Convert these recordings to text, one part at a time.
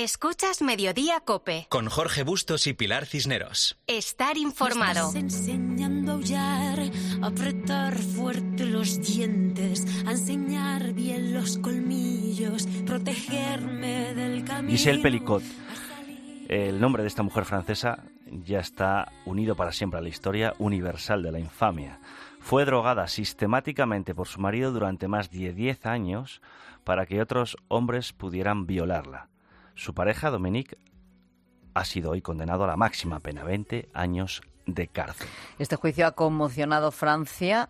Escuchas Mediodía COPE. Con Jorge Bustos y Pilar Cisneros. Estar informado. Me estás enseñando a aullar, a apretar fuerte los dientes, a enseñar bien los colmillos, protegerme del camino. Gisèle Pelicot, el nombre de esta mujer francesa ya está unido para siempre a la historia universal de la infamia. Fue drogada sistemáticamente por su marido durante más de 10 años para que otros hombres pudieran violarla. Su pareja, Dominique, ha sido hoy condenado a la máxima pena, 20 años de cárcel. Este juicio ha conmocionado Francia,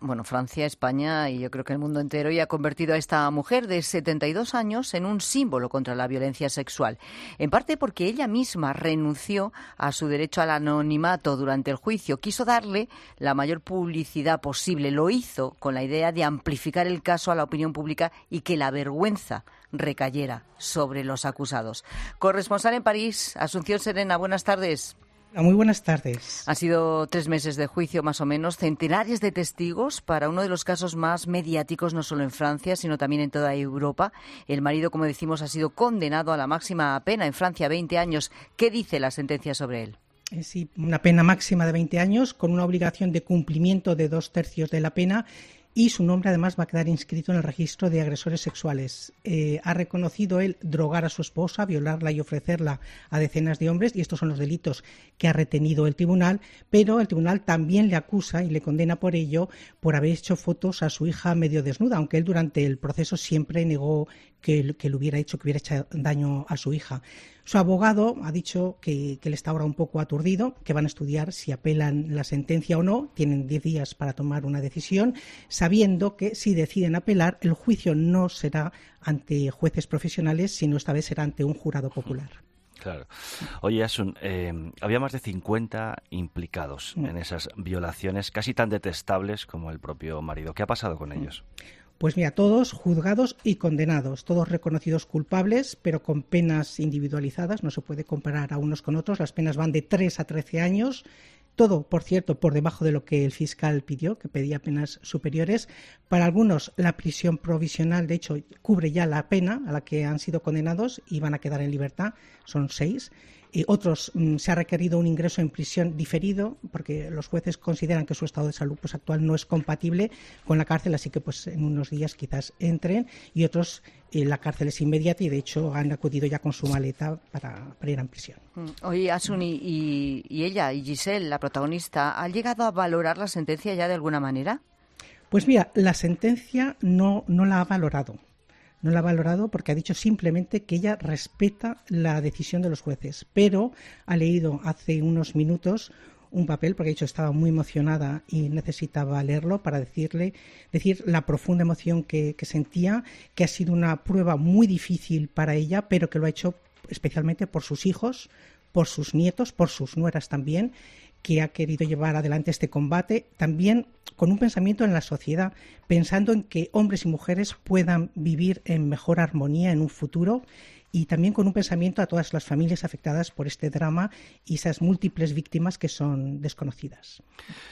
España y yo creo que el mundo entero, y ha convertido a esta mujer de 72 años en un símbolo contra la violencia sexual. En parte porque ella misma renunció a su derecho al anonimato durante el juicio. Quiso darle la mayor publicidad posible. Lo hizo con la idea de amplificar el caso a la opinión pública y que la vergüenza recayera sobre los acusados. Corresponsal en París, Asunción Serena, buenas tardes. Muy buenas tardes. Han sido 3 meses de juicio, más o menos, centenares de testigos para uno de los casos más mediáticos, no solo en Francia, sino también en toda Europa. El marido, como decimos, ha sido condenado a la máxima pena en Francia, 20 años. ¿Qué dice la sentencia sobre él? Sí, una pena máxima de 20 años con una obligación de cumplimiento de 2/3 de la pena. Y su nombre además va a quedar inscrito en el registro de agresores sexuales. Ha reconocido él drogar a su esposa, violarla y ofrecerla a decenas de hombres, y estos son los delitos que ha retenido el tribunal, pero el tribunal también le acusa y le condena por ello por haber hecho fotos a su hija medio desnuda, aunque él durante el proceso siempre negó que lo hubiera hecho, que hubiera hecho daño a su hija. Su abogado ha dicho que él está ahora un poco aturdido, que van a estudiar si apelan la sentencia o no. Tienen 10 días para tomar una decisión, sabiendo que si deciden apelar, el juicio no será ante jueces profesionales, sino esta vez será ante un jurado popular. Claro. Oye, Asun, había más de 50 implicados en esas violaciones casi tan detestables como el propio marido. ¿Qué ha pasado con ellos? Pues mira, todos juzgados y condenados, todos reconocidos culpables, pero con penas individualizadas, no se puede comparar a unos con otros, las penas van de 3 a 13 años, todo, por cierto, por debajo de lo que el fiscal pidió, que pedía penas superiores. Para algunos, la prisión provisional, de hecho, cubre ya la pena a la que han sido condenados y van a quedar en libertad, son 6. Otros se ha requerido un ingreso en prisión diferido porque los jueces consideran que su estado de salud actual no es compatible con la cárcel, así que en unos días quizás entren, y otros la cárcel es inmediata y de hecho han acudido ya con su maleta para ir a prisión. Oye, Asun, y ella, y Gisèle, la protagonista, ¿ha llegado a valorar la sentencia ya de alguna manera? Pues mira, la sentencia no la ha valorado. No la ha valorado porque ha dicho simplemente que ella respeta la decisión de los jueces, pero ha leído hace unos minutos un papel, porque ha dicho estaba muy emocionada y necesitaba leerlo para decir la profunda emoción que sentía, que ha sido una prueba muy difícil para ella, pero que lo ha hecho especialmente por sus hijos, por sus nietos, por sus nueras también, que ha querido llevar adelante este combate, también con un pensamiento en la sociedad, pensando en que hombres y mujeres puedan vivir en mejor armonía en un futuro, y también con un pensamiento a todas las familias afectadas por este drama y esas múltiples víctimas que son desconocidas.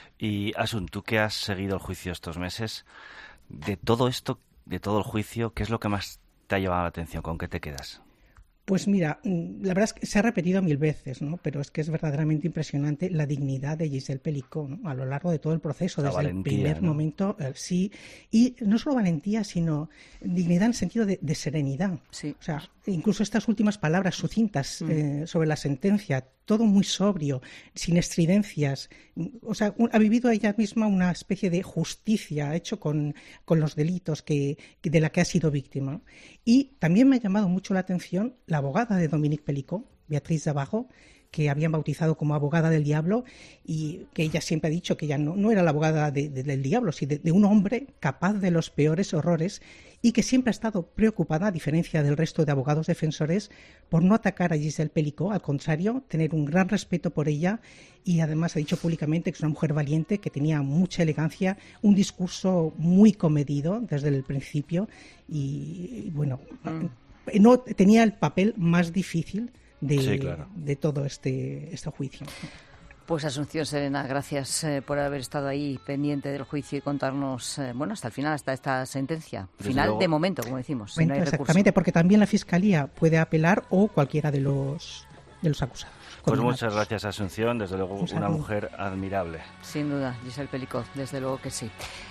Y Asun, tú que has seguido el juicio estos meses, de todo esto, de todo el juicio, ¿qué es lo que más te ha llamado la atención? ¿Con qué te quedas? Pues mira, la verdad es que se ha repetido 1000 veces, ¿no? Pero es que es verdaderamente impresionante la dignidad de Gisèle Pelicot, ¿no? A lo largo de todo el proceso, desde el primer momento, sí. Y no solo valentía, sino dignidad en el sentido de serenidad. Sí. O sea, incluso estas últimas palabras sucintas sobre la sentencia, todo muy sobrio, sin estridencias. O sea, ha vivido ella misma una especie de justicia, ha hecho con los delitos de la que ha sido víctima. Y también me ha llamado mucho la atención la abogada de Dominique Pelicot, Beatriz Zabajo, que habían bautizado como abogada del diablo, y que ella siempre ha dicho que ella no era la abogada del diablo, sino de un hombre capaz de los peores horrores, y que siempre ha estado preocupada, a diferencia del resto de abogados defensores, por no atacar a Gisèle Pelicot, al contrario, tener un gran respeto por ella, y además ha dicho públicamente que es una mujer valiente, que tenía mucha elegancia, un discurso muy comedido desde el principio, y bueno, no tenía el papel más difícil de todo este juicio. Pues Asunción Serena, gracias por haber estado ahí pendiente del juicio y contarnos, hasta el final, hasta esta sentencia. Final luego, de momento, como decimos. Bueno, si no hay exactamente, recurso. Porque también la Fiscalía puede apelar o cualquiera de los acusados. Pues muchas gracias, Asunción. Desde luego, una mujer admirable. Sin duda, Giselle Pelicot, desde luego que sí.